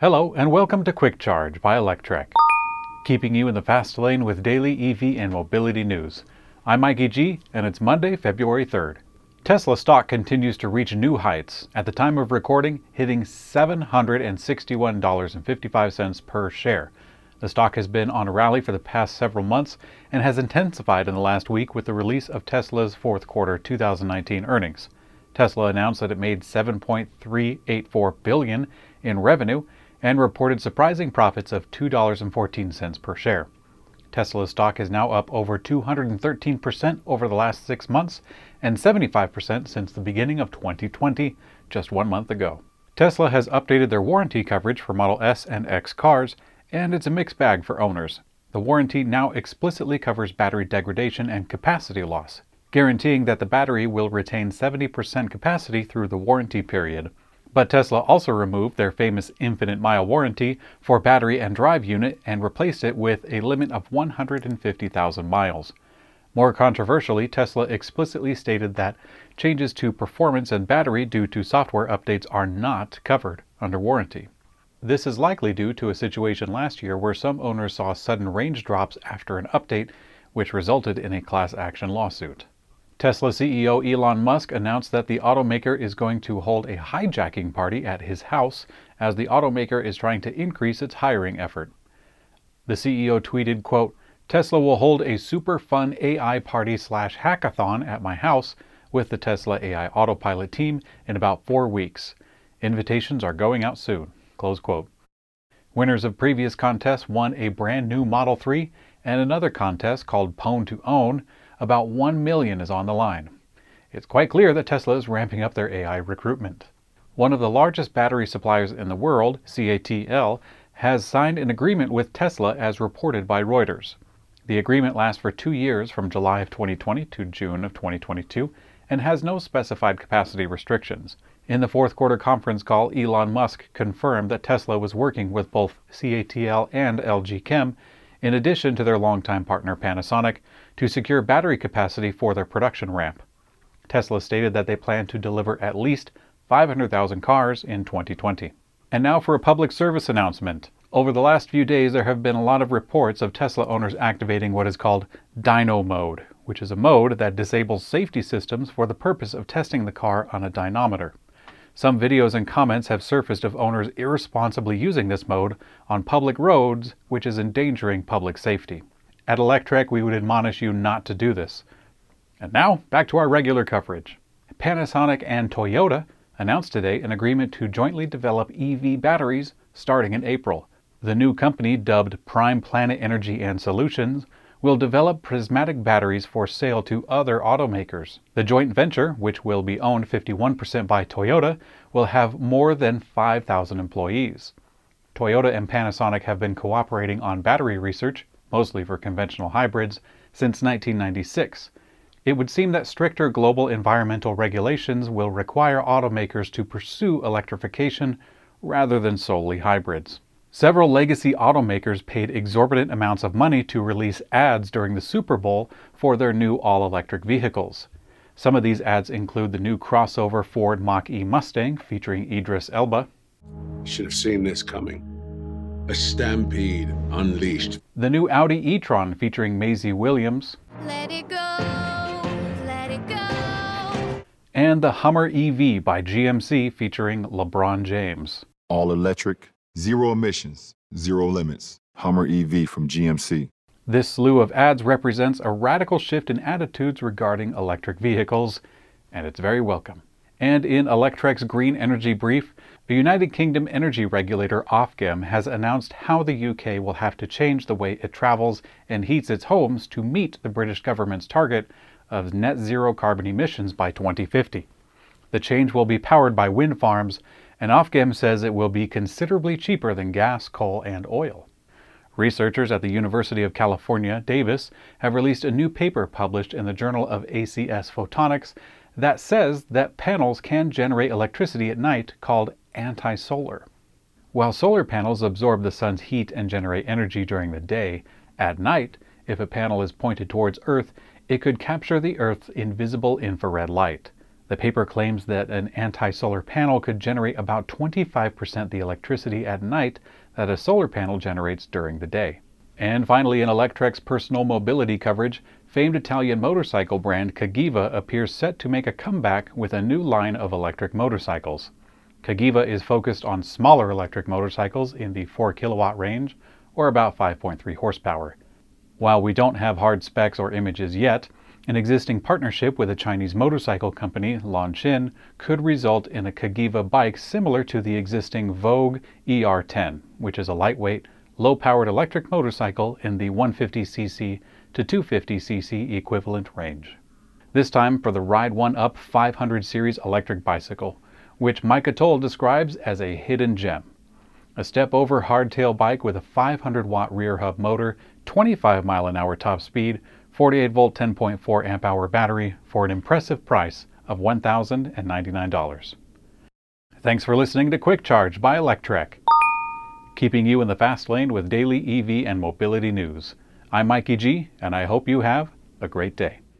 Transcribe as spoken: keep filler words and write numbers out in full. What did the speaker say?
Hello and welcome to Quick Charge by Electrek, keeping you in the fast lane with daily E V and mobility news. I'm Mikey G, and it's Monday, February third. Tesla stock continues to reach new heights, at the time of recording hitting seven hundred sixty-one dollars and fifty-five cents per share. The stock has been on a rally for the past several months and has intensified in the last week with the release of Tesla's fourth quarter two thousand nineteen earnings. Tesla announced that it made seven point three eight four billion dollars in revenue and reported surprising profits of two dollars and fourteen cents per share. Tesla's stock is now up over two hundred thirteen percent over the last six months and seventy-five percent since the beginning of twenty twenty, just one month ago. Tesla has updated their warranty coverage for Model S and X cars, and it's a mixed bag for owners. The warranty now explicitly covers battery degradation and capacity loss, guaranteeing that the battery will retain seventy percent capacity through the warranty period. But Tesla also removed their famous infinite mile warranty for battery and drive unit and replaced it with a limit of one hundred fifty thousand miles. More controversially, Tesla explicitly stated that changes to performance and battery due to software updates are not covered under warranty. This is likely due to a situation last year where some owners saw sudden range drops after an update, which resulted in a class action lawsuit. Tesla C E O Elon Musk announced that the automaker is going to hold a hijacking party at his house as the automaker is trying to increase its hiring effort. The C E O tweeted, quote, "Tesla will hold a super fun A I party slash hackathon at my house with the Tesla A I Autopilot team in about four weeks. Invitations are going out soon." Close quote. Winners of previous contests won a brand new Model three and another contest called Pwn to Own. About one million dollars is on the line. It's quite clear that Tesla is ramping up their A I recruitment. One of the largest battery suppliers in the world, C A T L, has signed an agreement with Tesla as reported by Reuters. The agreement lasts for two years from July of twenty twenty to June of twenty twenty-two and has no specified capacity restrictions. In the fourth quarter conference call, Elon Musk confirmed that Tesla was working with both C A T L and L G Chem, in addition to their longtime partner Panasonic, to secure battery capacity for their production ramp. Tesla stated that they plan to deliver at least five hundred thousand cars in twenty twenty. And now for a public service announcement. Over the last few days, there have been a lot of reports of Tesla owners activating what is called dyno mode, which is a mode that disables safety systems for the purpose of testing the car on a dynometer. Some videos and comments have surfaced of owners irresponsibly using this mode on public roads, which is endangering public safety. At Electrek, we would admonish you not to do this. And now, back to our regular coverage. Panasonic and Toyota announced today an agreement to jointly develop E V batteries starting in April. The new company, dubbed Prime Planet Energy and Solutions, will develop prismatic batteries for sale to other automakers. The joint venture, which will be owned fifty-one percent by Toyota, will have more than five thousand employees. Toyota and Panasonic have been cooperating on battery research, mostly for conventional hybrids, since nineteen ninety-six. It would seem that stricter global environmental regulations will require automakers to pursue electrification rather than solely hybrids. Several legacy automakers paid exorbitant amounts of money to release ads during the Super Bowl for their new all-electric vehicles. Some of these ads include the new crossover Ford Mach-E Mustang featuring Idris Elba. Should have seen this coming. A stampede unleashed. The new Audi e-tron featuring Maisie Williams. Let it go, let it go. And the Hummer E V by G M C featuring LeBron James. All electric, zero emissions, zero limits. Hummer E V from G M C. This slew of ads represents a radical shift in attitudes regarding electric vehicles, and it's very welcome. And in Electrek's Green Energy Brief, the United Kingdom energy regulator Ofgem has announced how the U K will have to change the way it travels and heats its homes to meet the British government's target of net zero carbon emissions by twenty fifty. The change will be powered by wind farms, and Ofgem says it will be considerably cheaper than gas, coal, and oil. Researchers at the University of California, Davis, have released a new paper published in the Journal of A C S Photonics that says that panels can generate electricity at night called anti-solar. While solar panels absorb the sun's heat and generate energy during the day, at night, if a panel is pointed towards Earth, it could capture the Earth's invisible infrared light. The paper claims that an anti-solar panel could generate about twenty-five percent the electricity at night that a solar panel generates during the day. And finally, in Electrek's personal mobility coverage, famed Italian motorcycle brand Cagiva appears set to make a comeback with a new line of electric motorcycles. Cagiva is focused on smaller electric motorcycles in the four kilowatt range, or about five point three horsepower. While we don't have hard specs or images yet, an existing partnership with a Chinese motorcycle company, Longxin, could result in a Cagiva bike similar to the existing Vogue E R ten, which is a lightweight, low-powered electric motorcycle in the one hundred fifty c c to two hundred fifty c c equivalent range. This time for the Ride one Up five hundred series electric bicycle, which Mike Atoll describes as a hidden gem. A step-over hardtail bike with a five hundred watt rear hub motor, twenty-five mile an hour top speed, forty-eight volt ten point four amp hour battery for an impressive price of one thousand ninety-nine dollars. Thanks for listening to Quick Charge by Electrek, keeping you in the fast lane with daily E V and mobility news. I'm Mikey G, and I hope you have a great day.